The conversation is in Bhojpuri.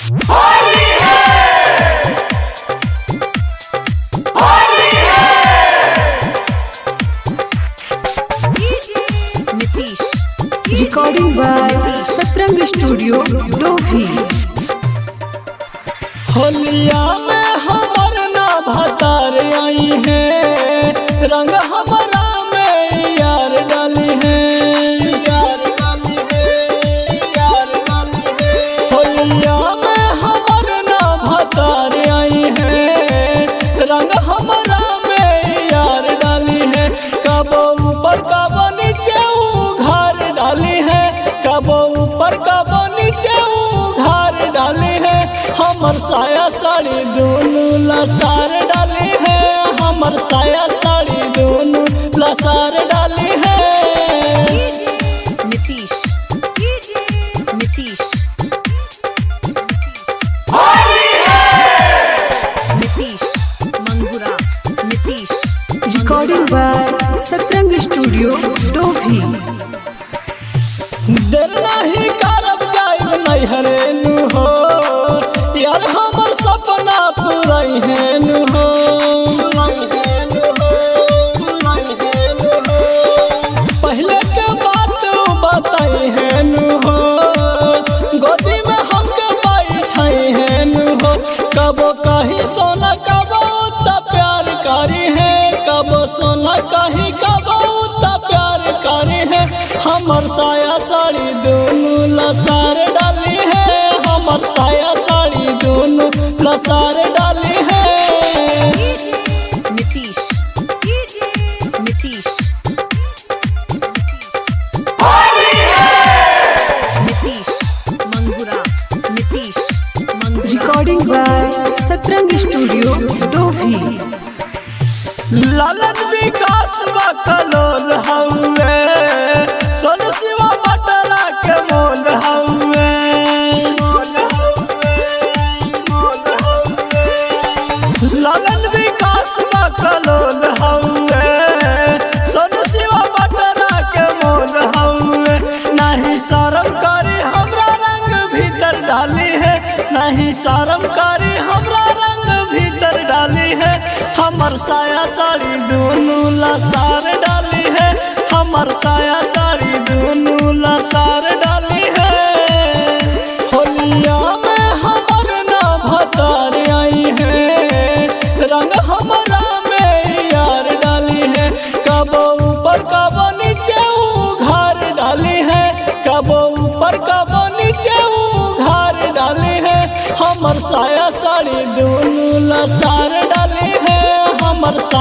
होली है, होली है। Nitish recording by Satrang studio Dobhi. होलिया में हमर ना भतार आई है, रंग हमारा में यार डाली है, यार डाली है, यार डाली है। होलिया में हमर ना भतार आई है, रंग हमारा में यार डाली है। कबो ऊपर कबो नीचे उघार डाली है, कबो ऊपर कबो नीचे उघार डाली है। हमर साया साड़ी दोनों लसार डाली है, हमर साया साड़ी दोनों लसार डाली है। नीतीश नीतीश होली है, Nitish Mangura Nitish recording by Satrang studio Dobhi. देर नहीं करब जाइब नैहरे नु हो, यार हमर सपना पुराई है नु हो, पुराई है नु हो, पुराई है नु हो। पहले के बात बताई है नु हो, गोदी में हमके बैठाई है नु हो। कबो कहीं सोना कबो त प्यार करी है, कबो सोना कहीं कबो त प्यार करी है। हमर साया साड़ी दोनों लसार डाली है, हमर साया साड़ी दोनों लसार डाली है। नीतीश नीतीश होली है, Nitish Mangura Nitish Mangura recording by Satrang studio Dobhi. Lalan Vikas बकलोल हउए, सोन शिवा बटरा के मोल हउए, मोल हउए, मोल हउए। लालन विकास बकलोल हउए, सोन शिवा बटरा के मोल हउए। नहीं शर्म करी हमरा रंग भीतर डाली है, नहीं शर्म करी हमरा रंग भीतर डाली है। हमर साया साड़ी दोनों लसार डाली है, हमर साया साड़ी दोनों लसार डाली है। होलिया में हमर ना भतार आई है, रंग हमारा में यार डाली है। कबो ऊपर कबो नीचे उघार डाली है, कबो ऊपर कबो नीचे उघार डाली है। हमर साया साड़ी दोनों लसार डाली है, हमर